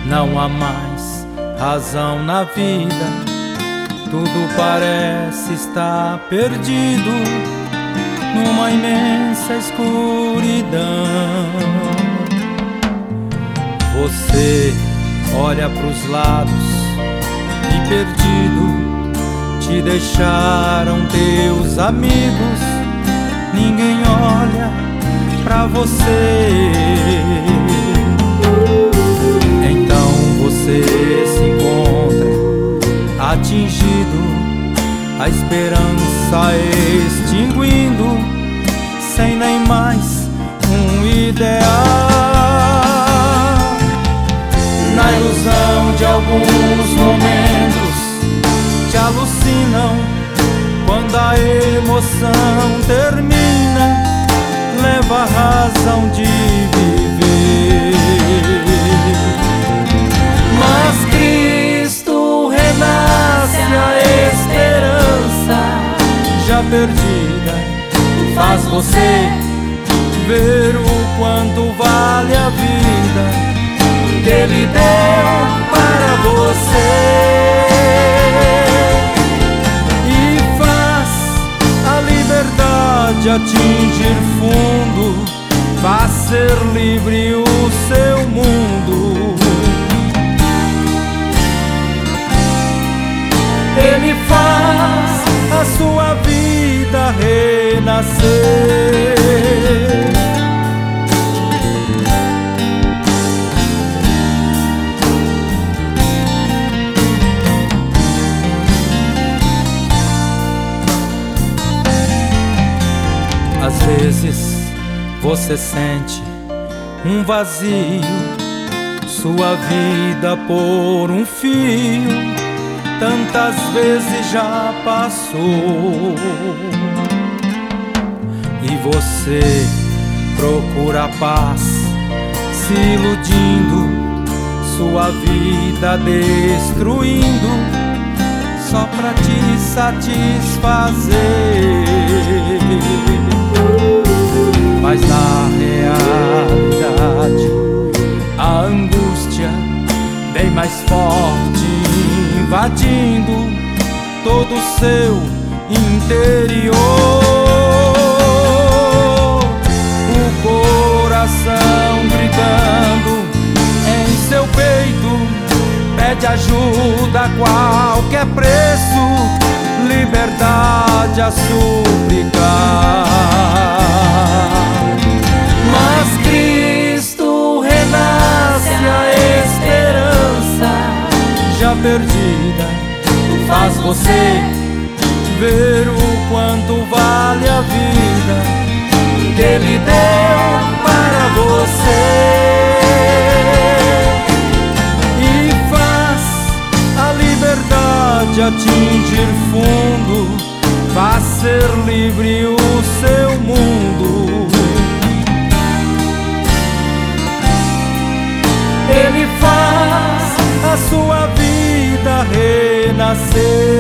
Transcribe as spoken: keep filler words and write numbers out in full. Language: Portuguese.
Não há mais razão na vida, tudo parece estar perdido numa imensa escuridão. Você olha pros lados e perdido te deixaram teus amigos. Ninguém olha pra você. Então você se encontra atingido, a esperança extinguindo, sem nem mais um ideal. Na ilusão de alguns momentos te alucinam, quando a emoção termina, leva a razão de viver. Mas Cristo renasce, a esperança já perdida faz você ver o quanto vale a vida que Ele deu para você, e faz a liberdade atingir fundo, faz ser livre o seu mundo. Ele faz a sua vida renascer. Às vezes você sente um vazio, sua vida por um fio, tantas vezes já passou, e você procura paz, se iludindo, sua vida destruindo, só pra te satisfazer. Mas na realidade a angústia bem mais forte, invadindo todo o seu interior. O coração gritando em seu peito, pede ajuda a qualquer preço, liberdade a suplicar. Mas Cristo renasce, a esperança já perdida faz você ver o quanto vale a vida que Ele deu para você, e faz a liberdade atingir fundo, faz ser livre o seu mundo. Ele faz a sua vida renascer.